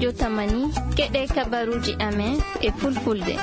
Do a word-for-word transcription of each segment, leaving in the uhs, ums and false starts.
studio Tamani keɗe kabaruji amen e fulfulde.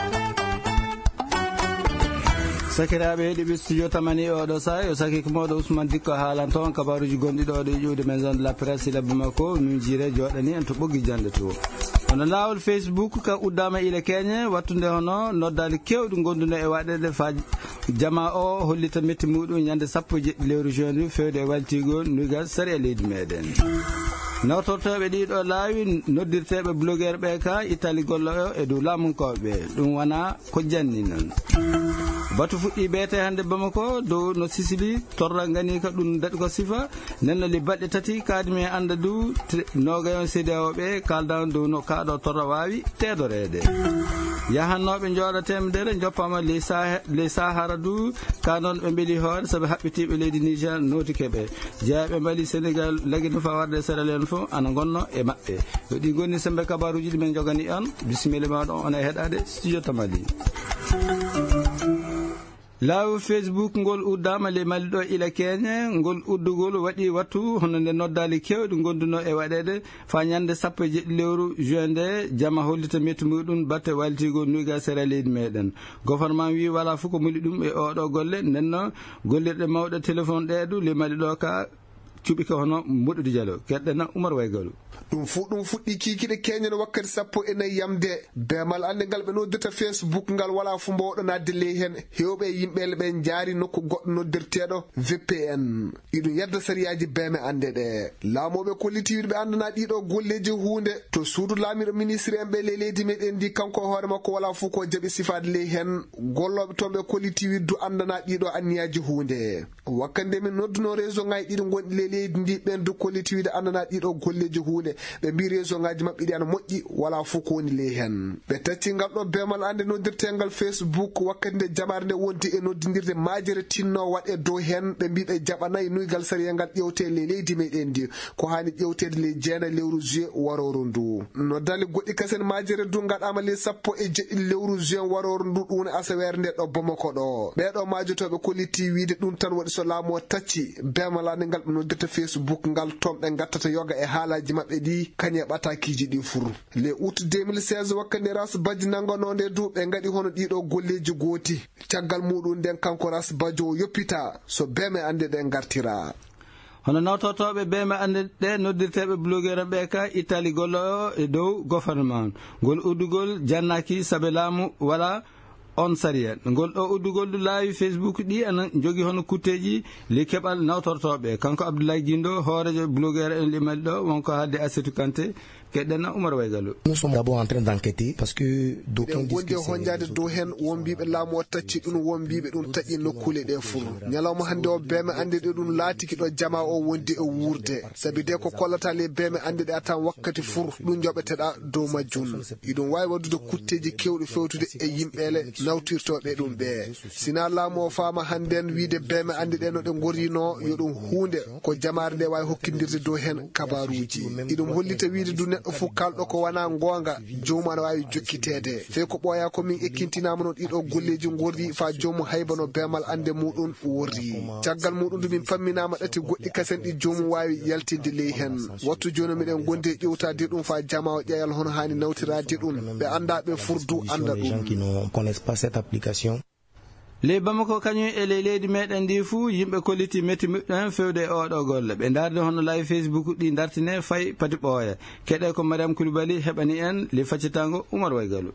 sakiraaɓe heɗiɓe studio Tamani oɗo saha yo saki ko moɗo Ousmane Dikko haalan toon kabaruji gonɗi ɗo ɗe ƴuwde maison de la presse labbe makko min jire joɗani en to ɓoggi jande to hono laawol Facebook ka uddama ila keñe wattude hono noddali kewɗi gonduno e waɗede fa jama o hollita metti muɗum ñande sappo jeɗɗi lewru juin fewde e waltigol nugal sari e leydi meɗen nawtortoɓe ɗiɗo laawi noddirteɓe blogueur ɓe ka itali gollo o e dow laamunkoɓe ɗum wona ko janni noon batu fuɗɗi beete hande Bamako dow no sisili torra gani ka ɗum daɗi ko sifa nenno li balɗe tati kadimi anda du nogayon C D A O ɓe kaldan dow no kaɗo torra wawi teedorede yahannoɓe jooɗo temedere joppama les sahara du ka noon ɓe beeli hoore saaɓe haɓɓitiɓe leydi Niger notikeɓe jeeyaɓe mbali Sénégal lagui no fa warde Sierra Leone fof ana gonno e maɓɓe yo ɗi gonni sembe kabaruji ɗi men jogani on bisimilla maɗon on e heɗade studio Tamali. Laaw Facebook ngol uddama le mali ɗo ila keñe ngol uddugol waɗi wattu hono nde noddali kewɗi gonduno e waɗede fa ñande sappo e jeɗɗi lewru juin nde jama hollita metti muɗum batte waltigol nuiga sera leydi meɗen gouvernement wi wala fof ko muli ɗum e oɗo golle nenno gollirɗe mawɗe téléphone ɗeɗo le mali ɗo ka cuɓi ka hono moɗude dialo keɗɗena Oumar Waygalu ɗum fu ɗum fuɗɗi kikiɗe keñen wakkati sappo e nayyi yamde bemal ande ngal ɓe noddata Facebook ngal wala fu mbawɗo nadde ley hen hewɓe yimɓele ɓe jaari nokku goɗɗo noddirteɗo V P N iɗum yadda sariyaji beme ande ɗe laamoɓe kollitiwiɗe ɓe andana ɗiɗo golleji hunde to suudu laamiɗo ministre en ɓe ley leydi meɗen ndi kanko hoore makko wala fu ko jaaɓi sifade ley hen golloɓe toon ɓe kollitiwiɗe du andana ɗiɗo anniyaji hunde wakkande min nodduno réseau ngaji ɗiɗo gonɗi ley leydi ndi ɓen du kollitiwiɗe andana ɗiɗo golleji hunde ɓe mbi réseau ngaji mabɓe ɗi ana moƴƴi wala fof ko woni ley hen ɓe tacci ngal ɗo bemal ande noddirtengal Facebook wakkati nde jamare nde wonti e noddidirde majere tinno waɗe dow hen ɓe mbi ɓe jaɓanayi nuygal sariya ngal ƴewte ley leydi meɗen ndi ko hani ƴewtede ley jeena lewru juin waroru ndu noddali goɗɗi kasen majere du gaɗama ley sappo e jeɗɗi lewru juin waroru ndu ɗum woni asawere nde ɗo Bamako ɗo ɓeɗo majotoɓe kolliti wiide ɗum tan waɗi so laamu o tacci bemal ande ngal ɓe noddirta Facebook ngal toon ɓe gattata yoga e haalaji mabɓe ɗi kañe ɓatakiji ɗi fur le août deux mille seize wakkande Ras Badji nanganode du ɓe gaɗi hono ɗiɗo golleji gooti caggal muɗum nden kanko Ras Badji o yoppita so beme ande ɗe gartira hono nawtotoɓe beme ande ɗe noddirteɓe blogueur ɓe ka Italie gollo o e dow gouvernement ngol uddugol jannaki saabe laamu wala on sariya ngol ɗo uddugol du laawi Facebook ɗi ana jogi hono kutteji li keɓal nawtortoɓe kanko Abdoulaye Guindo hoorejo blogueur en limali ɗo wonko haalde Assetou Kanté keɗɗenna Oumar Waygalu. Nous sommes d'abord en train d'enquêter parce que d'aucuns disent que honjade do hen wombiɓe laamu o tacci ɗum wombiɓe ɗum taƴi nokkule ɗe fur ñalawma hande o beme ande ɗe ɗum laatiki ɗo jama o wondi e wurde sabi de ko kollata le beme ande ɗe atan wakkati fur ɗum joɓeteɗa dow majjum iɗum wawi waddude kutteji kewɗi fewtude e yimɓele nawtirtoɓe ɗum ɓe sina laamu o faama handen wiide beme ande ɗe no ɗe gorino yo ɗum hunde ko jamare nde wawi hokkidirde dow hen kabaruji iɗum hollita wiide du neɗɗo fu kalɗo ko wana gonga jomum aɗa wawi jokkitede fe ko ɓooya komin ekkintinama noon ɗiɗo golleji gorri fa jomum haybano bemal ande muɗum worri caggal muɗum du min famminama ɗati goɗɗi kasen ɗi jomum wawi yaltinde ley hen wattu joni miɗen gondi e ƴewtade ɗum fa jama o ƴeyal hono hani nawtirade ɗum ɓe anda ɓe furdu anda ɗum le Bamako kañum e ley leydi meɗen ndi fuu yimɓe kolliti metti muɗɗen fewde e oɗo golle ɓe darde hono live Facebook ɗi dartine fayi pati ɓooya keɗe ko Mariame Coulibaly heɓani en le faccitango Oumar Waygalu.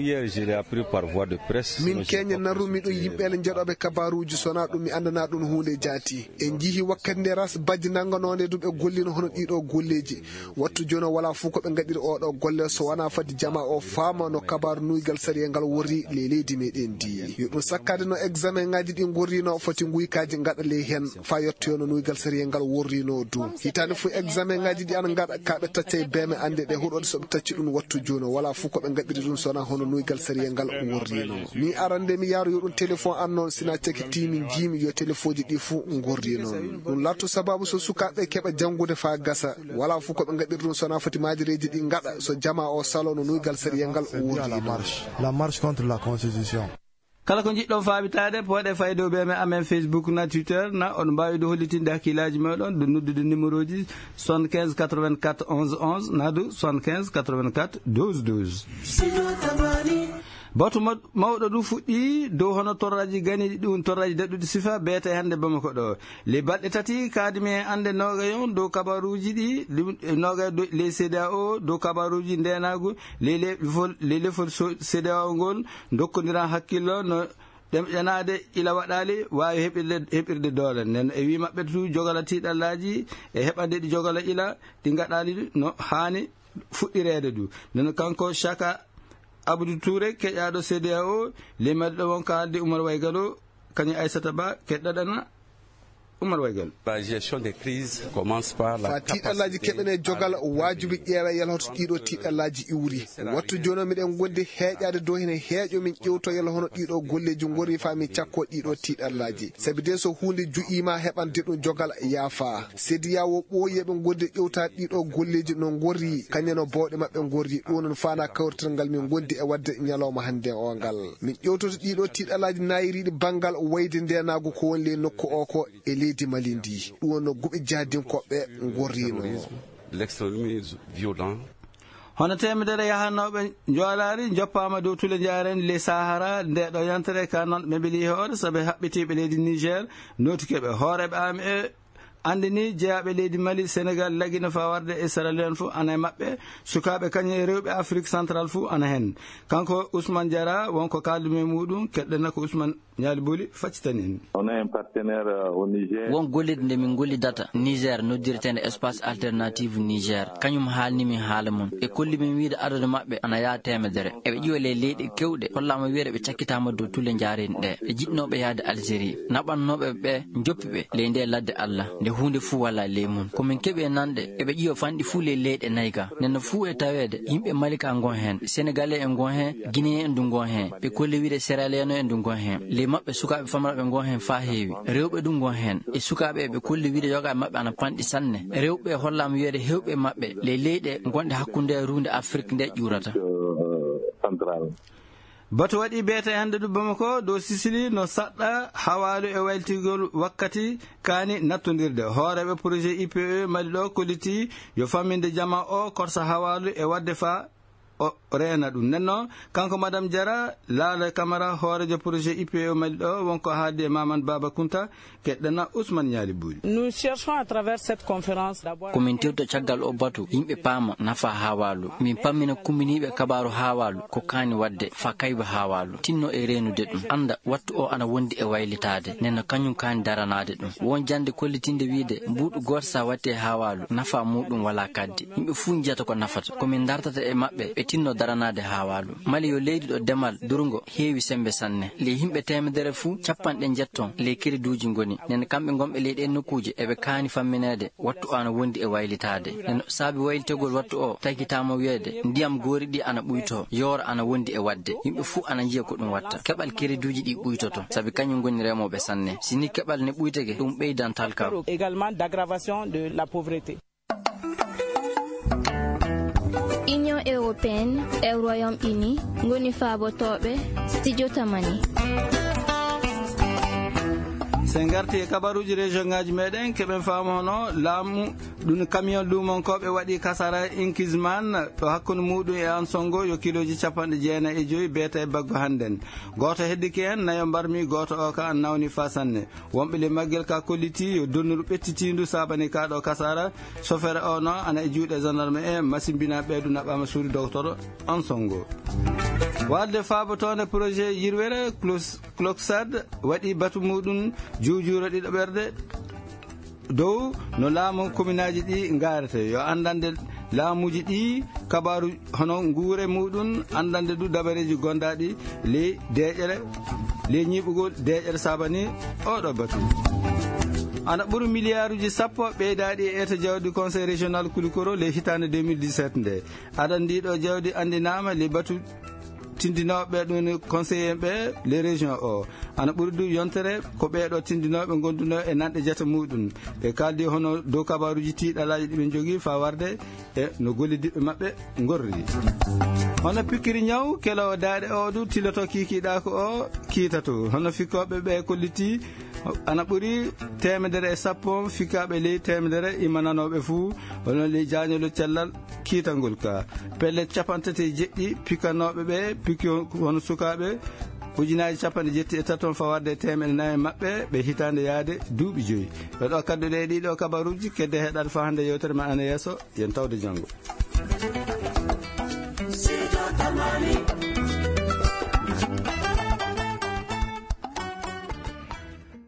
min keñe narrumi ɗum yimɓele jeeɗoɓe kabaruji sona ɗum mi andana ɗum hunde jaati en jiihi wakkati nde Ras Badji nanganode ɗum ɓe gollino hono ɗiɗo golleji wattu joni wala fuu koɓe gaɗiri oɗo golle so wona fadi jama o faama no kabaru nuygal sariya ngal worri le leydi meɗen ndi yo ɗum sakkade no examen ngaji ɗi gorrino foti guykaji gaɗa ley hen fa yettoyono nuygal sariya ngal worrino du hitande fu examen ngaji ɗi ana gaɗa kaɓe tacca e beme ande ɗe huɗoɗe soɓe tacci ɗum wattu joni wala fu koɓe gaɗiri ɗum sona hono nuygal sariya ngal worrino mi arande mi yaro yo ɗum téléphone an noon sina cakkitimi jiimi yo téléphone ji ɗi fu gorri noon ɗum latto sababu so sukaɓe keɓa janggude fa gasa wala fu koɓe gaɗiri ɗum sona foti majireji ɗi gaɗa so jama o salono nuygal sariya ngal worrino la marche contre la constitution. kala ko jiɗɗon faabitade poɗe faydo be me amen Facebook na Twitter na on mbawi do hollitinde hakkilaji meɗon do noddude numéro ji soixante-quinze quatre-vingt-quatre onze onze nadu soixante-quinze quatre-vingt-quatre douze douze. Batu mawɗo du fuɗɗi dow hono torraji gani ɗum torraji daɗɗuɗi sifa beete hande Bamako ɗo le balɗe tati kadimi ande nogayon dow kabaruji ɗi nogay les C D A O dow kabaruji ndenagu le lefol C D A O ngol dokkodiran hakkillo no ɗemƴanade ila waɗali wawi heɓirde heɓirde doole nden e wi maɓɓe tu jogala tiɗallaji e heɓande ɗi jogala ila ɗi gaɗali no hani fuɗɗirede du nden kanko chaka Abdou Touré keƴaɗo C D A O limade ɗo wonko haalde Oumar Waygalo kañum Aissata Ba keɗɗaɗana Oumar Waygalo. La gestion des crises commence par la capacité. Tiɗallaji keɓene jogal wajibi ƴeera yalla hoto ɗiɗo tiɗallaji iwri wattu joni miɗen gondi heeƴade dow hene heeƴo min ƴewto yalla hono ɗiɗo golleji gori fami cakko ɗiɗo tiɗallaji sabi de so hunde juƴima heɓande ɗum jogal yaafa sediya wo ɓooyi eɓe gondi ƴewta ɗiɗo golleji no gori kañeno bawɗe mabɓe gori ɗo non fana kawrital ngal min gondi e wadde ñalawma hande o ngal min ƴewtoto ɗiɗo tiɗallaji nayiriɗi banggal wayde ndenago ko woni le nokku o ko e leydi Mali ndi ɗum no guɓe jadinkoɓe gorrino l'extrémisme violent. Hono temedere yahanoɓe joolari joppama dow tule jaren les Sahara nde ɗo yantere ka non ɓe beeli hoore saabi haɓɓitiɓe leydi Niger notikeɓe hooreɓe am e andini jeyaɓe leydi Mali Sénégal lagino fa warde e Sierra Leone fu ana e maɓɓe sukaɓe kañum e rewɓe Afrique centrale fu ana hen kanko Ousmane Diarra wonko kaldume muɗum keɗɗena ko Ousmane Ñaali Boli faccitani on a un partenaire au Niger won gollide nde min gollidata Niger noddirtende espace alternative Niger kañum haalni min haala mum e kolli min wiide adadu maɓɓe ana yaa temedere eɓe ƴiwale leyɗe kewɗe hollama wiide ɓe cakkitama dow tulle jaareni ɗe ɓe jiɗnoɓe yaade Algérie naɓannoɓe ɓe joppiɓe ley nde ladde Allah nde hunde fuu wala ley mum komin keeɓe nanɗe eɓe ƴiwa fanɗi fuu ley leyɗe nayyi ka nenno fuu e tawede yimɓe Malika gon hen Sénégalais en gon hen Guinéen en du gon hen ɓe kolli wiide Sierra Leone en du gon hen ley maɓɓe sukaɓe famaraɓe gon hen fa heewi rewɓe ɗum gon hen e sukaɓe ɓe kolli wiide yogaɓe maɓɓe ana panɗi sanne rewɓe hollama wiide hewɓe maɓɓe ley leyɗe gonɗe hakkude e runde Afrique nde ƴurata bato waɗi beete hande ɗo Bamako dow Sicily no saɗɗa hawalu e waltigol wakkati kani nattodirde hooreɓe projet I P E Mali ɗo kolliti yo famminde jama o korsa hawalu e wadde fa o reena ɗum nenno kanko madame Diarra Laala Camara hoorejo projet I P E Mali ɗo wonko haalde Mamadou Baba Kunta keɗɗana Ousmane Ñaali Boli. Nous cherchons à travers cette conférence d'abord komin tewto caggal o batu yimɓe paama nafa hawalu min pammina kumminiɓe kabaru hawalu ko kani wadde fa kayba hawalu tinno e renude ɗum anda wattu o ana wondi e waylitade nenno kañum kani daranade ɗum won jande kollitinde wiide mbuɗu goto sa watte hawalu nafa muɗum wala kaddi yimɓe fuu jiyata ko nafata komin dartata e maɓɓe ɓe tinno daranade hawalu Mali yo leydi ɗo demal durgo heewi sembe sanne ley yimɓe temedere fuu capanɗe jetton ley kiriduji ngoni nen kamɓe gomɓe leyɗe nokkuji eɓe kaani famminede wattu o ana wondi e waylitade nen saabi waylitagol wattu o takitama wiyede ndiyam goori ɗi ana ɓuyto yooro ana wondi e wadde yimɓe fuu ana jiya ko ɗum watta keɓal kiriduji ɗi ɓuytoto saabi kañum goni remoɓe sanne sini keɓal ne ɓuyteke ɗum ɓeydan talka également d'aggravation de la pauvreté. Union européenne e Royaume-Uni ngoni faabotoɓe studio tamani. sen garti e kabaruji région ngaji meɗen keɓen faamo hono laamu ɗum camion lumonkoɓe waɗi kasara inkisman to hakkude muɗum e an songo yo kiloji capanɗe jeenayi e joyyi beete baggo hannden goto heddiki hen nayo mbarmi goto o ka an nawni fa sanne wonɓe le maggel ka kolliti yo donnuru ɓettitindu sabani kaɗo kasara chauffeur o no ana e juuɗe gendarme e masimbina ɓeydu naɓama suudi docteur an songo wadde faabotone projet yirwere cloxad waɗi batu muɗum juujuro ɗiɗo ɓerde dow no laamu commune aji ɗi garete yo andande laamuji ɗi kabaru hono guure muɗum andande du dabareji gondaɗi ley deƴere ley ñiɓugol deƴere sabani oɗo batu ana ɓuuri milliard uji sappo ɓeydaɗi e eto jawdi conseil régional kulikoro ley hitande deux mille dix-sept nde aɗa ndiɗo jawdi andinama ley batu tindinoɓe ɗum conseiller ɓe les régions o ana ɓuri du yontere ko ɓeɗo tindinoɓe gonduno e nanɗe jata muɗum ɓe kaldi hono dow kabaruji tiiɗalaji ɗiɓe jogui fa warde e no gollidiɓe mabɓe gorri. hono pikkiri ñaw kelowo daaɗe o du tiloto kikiɗa ko o kiitato hono fikkoɓe ɓe kolliti ana ɓuri temedere e sappo fikkaɓe ley temedere imananoɓe fuu hono ley jañolo cellal kiitangol ka pelle capantati e jeɗɗi pikkanoɓe ɓe pikki hono sukaɓe ujunaji capanɗe jetti e taton fawarde temedde nayyi mabɓe ɓe hitande yaade duuɓi joyyi. ɓeɗo kadduɗe e ɗiɗo kabaruji kedde heɗade fa hande yewtere ma ana yesso yen tawde janggo.